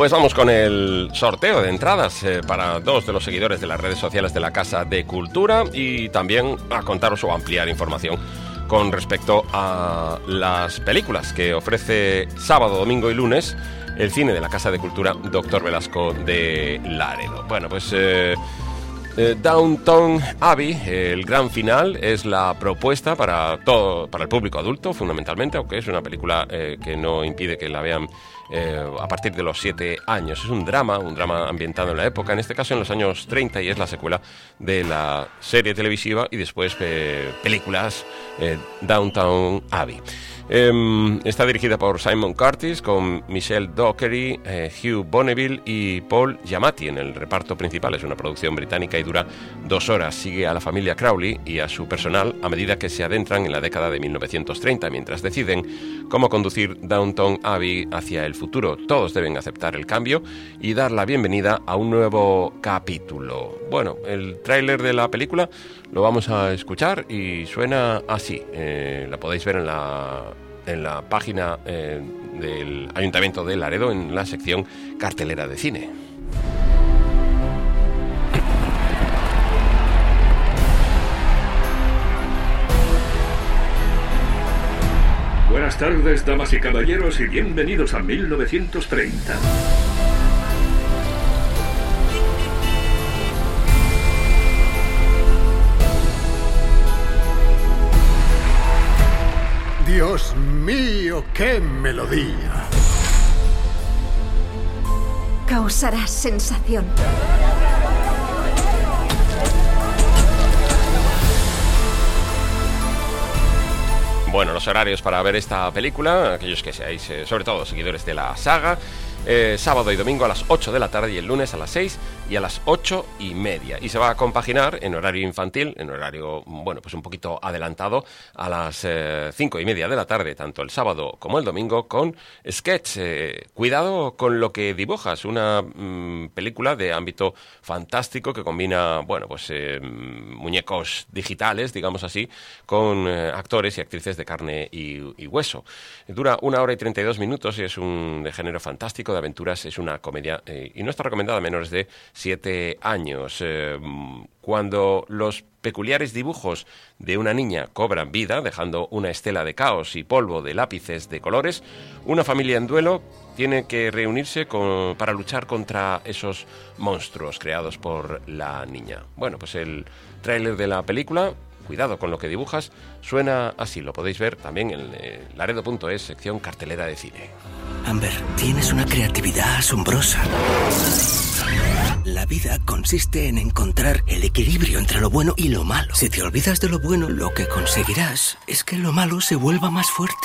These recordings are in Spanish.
Pues vamos con el sorteo de entradas para dos de los seguidores de las redes sociales de la Casa de Cultura y también a contaros o ampliar información con respecto a las películas que ofrece sábado, domingo y lunes el cine de la Casa de Cultura Dr. Velasco de Laredo. Bueno, pues Downton Abbey, el gran final, es la propuesta para el público adulto, fundamentalmente, aunque es una película que no impide que la vean a partir de los 7 años. Es un drama ambientado en la época, en este caso en los años 30, y es la secuela de la serie televisiva y después películas Downton Abbey. Está dirigida por Simon Curtis, con Michelle Dockery, Hugh Bonneville y Paul Giamatti en el reparto principal. Es una producción británica y dura 2 horas. Sigue a la familia Crowley y a su personal a medida que se adentran en la década de 1930, mientras deciden cómo conducir Downton Abbey hacia el futuro. Todos deben aceptar el cambio y dar la bienvenida a un nuevo capítulo. Bueno, el tráiler de la película lo vamos a escuchar y suena así. La podéis ver en la página del Ayuntamiento de Laredo, en la sección cartelera de cine. Buenas tardes, damas y caballeros, y bienvenidos a 1930. Dios mío, qué melodía. Causará sensación. Bueno, los horarios para ver esta película, aquellos que seáis sobre todo seguidores de la saga, sábado y domingo a las 8 de la tarde y el lunes a las 6 y a las 8:30. Y se va a compaginar en horario infantil, en horario, bueno, pues un poquito adelantado, a las 5:30 de la tarde, tanto el sábado como el domingo, con Sketch. Cuidado con lo que dibujas, una película de ámbito fantástico que combina, bueno, pues muñecos digitales, digamos así, con actores y actrices de carne y hueso. Dura 1 hora y 32 minutos y es de género fantástico, de aventuras, es una comedia y no está recomendada a menores de 7 años. Cuando los peculiares dibujos de una niña cobran vida, dejando una estela de caos y polvo de lápices de colores, una familia en duelo tiene que reunirse para luchar contra esos monstruos creados por la niña. Bueno, pues el tráiler de la película, cuidado con lo que dibujas, suena así. Lo podéis ver también en laredo.es, sección cartelera de cine. Amber, tienes una creatividad asombrosa. La vida consiste en encontrar el equilibrio entre lo bueno y lo malo. Si te olvidas de lo bueno, lo que conseguirás es que lo malo se vuelva más fuerte.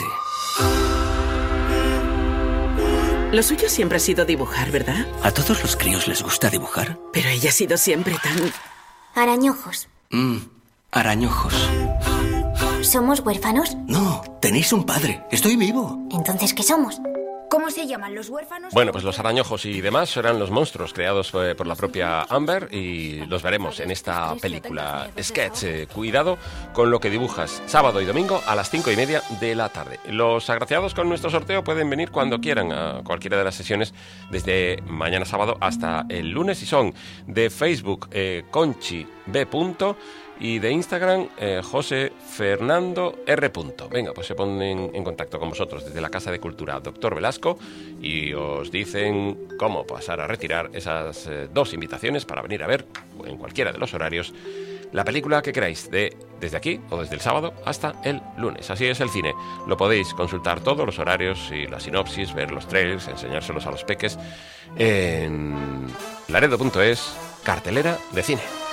Lo suyo siempre ha sido dibujar, ¿verdad? A todos los críos les gusta dibujar. Pero ella ha sido siempre tan... Arañojos. Arañojos. ¿Somos huérfanos? No, tenéis un padre. Estoy vivo. ¿Entonces qué somos? ¿Cómo se llaman los huérfanos? Bueno, pues los arañojos y demás serán los monstruos creados por la propia Amber y los veremos en esta película Sketch. Cuidado con lo que dibujas, sábado y domingo a las 5:30 de la tarde. Los agraciados con nuestro sorteo pueden venir cuando quieran a cualquiera de las sesiones desde mañana sábado hasta el lunes y son de Facebook Conchi B. y de Instagram José Fernando R. Venga, pues se ponen en contacto con vosotros desde la Casa de Cultura Dr. Velasco y os dicen cómo pasar a retirar esas 2 invitaciones para venir a ver en cualquiera de los horarios la película que queráis, desde aquí o desde el sábado hasta el lunes. Así es el cine. Lo podéis consultar todos los horarios y la sinopsis, ver los trailers, enseñárselos a los peques en laredo.es, cartelera de cine.